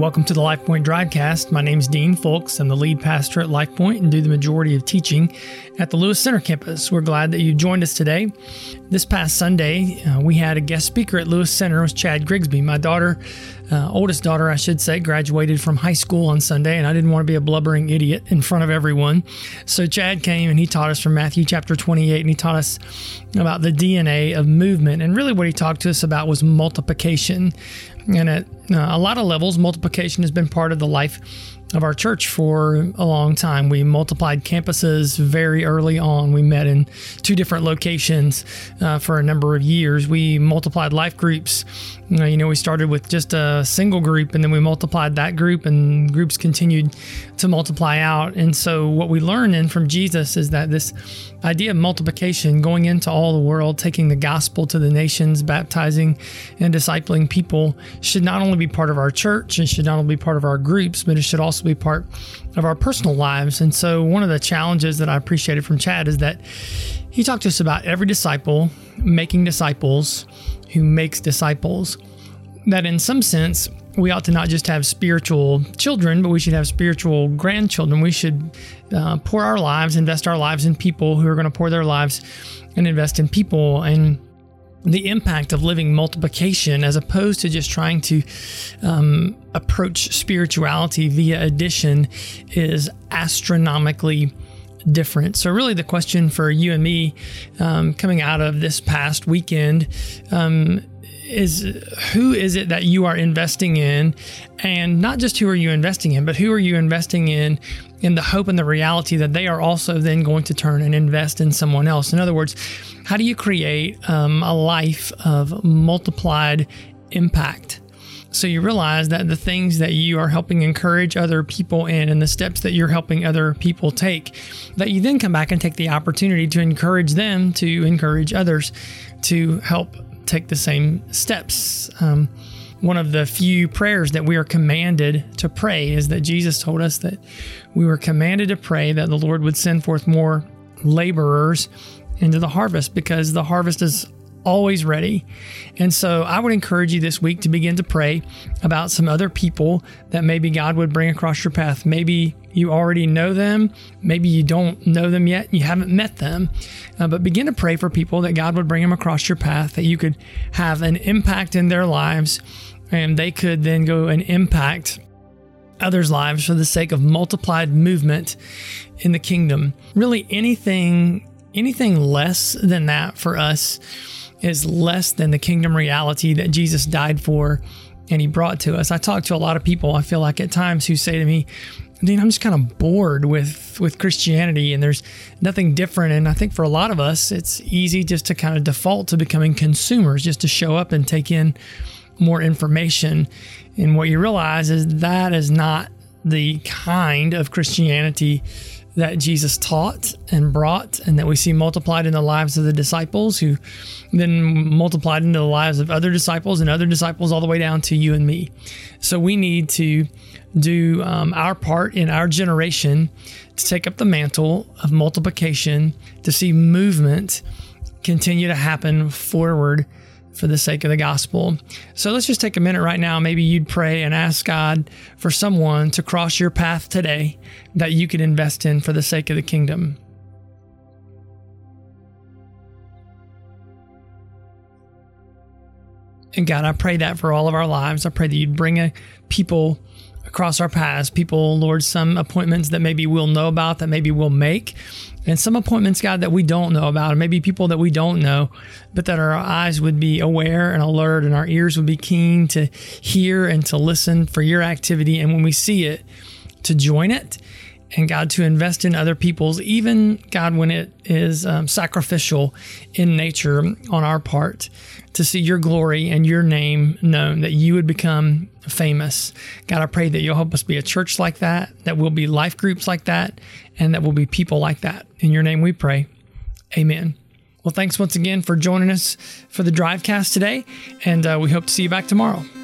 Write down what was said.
Welcome to the LifePoint Drivecast. My name is Dean Folks. I'm the lead pastor at LifePoint and do the majority of teaching at the Lewis Center campus. We're glad that you joined us today. This past Sunday, we had a guest speaker at Lewis Center. It was Chad Grigsby. My daughter, oldest daughter, I should say, graduated from high school on Sunday, and I didn't want to be a blubbering idiot in front of everyone. So Chad came and he taught us from Matthew chapter 28, and he taught us about the DNA of movement. And really what he talked to us about was multiplication. And at a lot of levels, multiplication has been part of the life of our church for a long time. We multiplied campuses very early on. We met in two different locations for a number of years. We multiplied life groups. We started with just a single group, and then we multiplied that group, and groups continued to multiply out. And so what we learn then from Jesus is that this idea of multiplication, going into all the world, taking the gospel to the nations, baptizing and discipling people, should not only be part of our church and should not only be part of our groups, but it should also be part of our personal lives. And so one of the challenges that I appreciated from Chad is that he talked to us about every disciple making disciples who makes disciples. That in some sense, we ought to not just have spiritual children, but we should have spiritual grandchildren. We should pour our lives, invest our lives in people who are going to pour their lives and invest in people. And the impact of living multiplication as opposed to just trying to approach spirituality via addition is astronomically different. So really the question for you and me coming out of this past weekend is, who is it that you are investing in? And not just who are you investing in, but who are you investing in the hope and the reality that they are also then going to turn and invest in someone else. In other words, how do you create a life of multiplied impact? So you realize that the things that you are helping encourage other people in and the steps that you're helping other people take, that you then come back and take the opportunity to encourage them to encourage others to help take the same steps. One of the few prayers that we are commanded to pray is that Jesus told us that we were commanded to pray that the Lord would send forth more laborers into the harvest, because the harvest is always ready. And so I would encourage you this week to begin to pray about some other people that maybe God would bring across your path. Maybe you already know them. Maybe you don't know them yet. You haven't met them. But begin to pray for people that God would bring them across your path, that you could have an impact in their lives, and they could then go and impact others' lives for the sake of multiplied movement in the kingdom. Really, anything less than that for us is less than the kingdom reality that Jesus died for and he brought to us. I talk to a lot of people, I feel like at times, who say to me, Dean, I'm just kind of bored with Christianity and there's nothing different. And I think for a lot of us, it's easy just to kind of default to becoming consumers, just to show up and take in more information. And what you realize is that is not the kind of Christianity that Jesus taught and brought, and that we see multiplied in the lives of the disciples, who then multiplied into the lives of other disciples and other disciples all the way down to you and me. So we need to do our part in our generation to take up the mantle of multiplication, to see movement continue to happen forward for the sake of the gospel. So let's just take a minute right now. Maybe you'd pray and ask God for someone to cross your path today that you could invest in for the sake of the kingdom. And God, I pray that for all of our lives. I pray that you'd bring people across our paths, people, Lord, some appointments that maybe we'll know about, that maybe we'll make, and some appointments, God, that we don't know about, and maybe people that we don't know, but that our eyes would be aware and alert, and our ears would be keen to hear and to listen for your activity, and when we see it, to join it, and God, to invest in other people's, even, God, when it is sacrificial in nature on our part, to see your glory and your name known, that you would become famous. God, I pray that you'll help us be a church like that we'll be life groups like that, and that we'll be people like that. In your name we pray. Amen. Well, thanks once again for joining us for the Drivecast today, and we hope to see you back tomorrow.